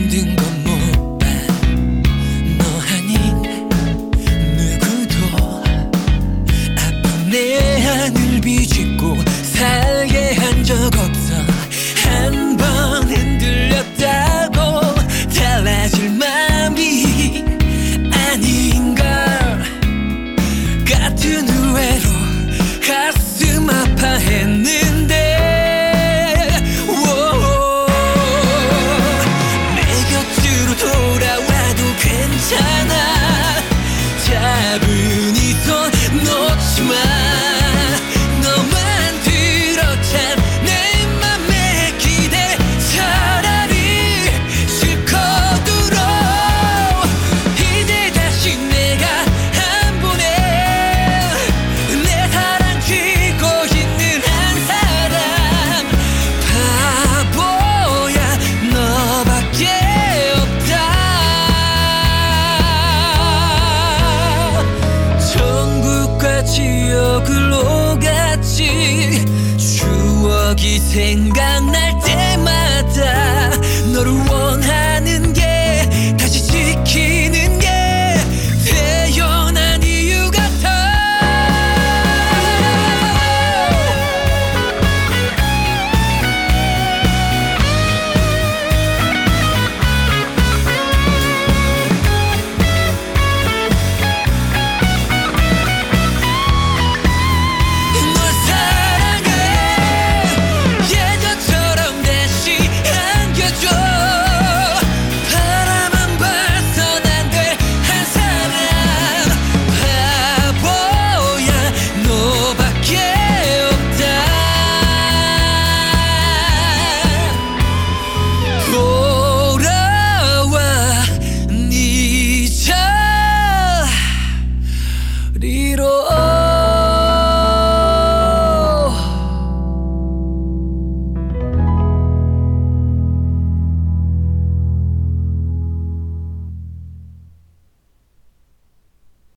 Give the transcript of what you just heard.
힘든 건 못 봐. 너 아닌 누구도 아픈 내 안을 비집고 살게 한 적 없어. 한 번 흔들렸다고 달라질 맘이 아닌걸. 같은 후회로 가슴 아파했는데 내 곁으로 돌아와도 괜찮아. 차분히 손 놓지 마. 너만 들었잖아 내 맘에 기대. 차라리 실컷으로 이제 다시 내가 한 번에 내 사랑 쥐고 있는 한 사람. 바보야 너밖에 없다. 천국과 지옥으로 갔지. 추억이 생각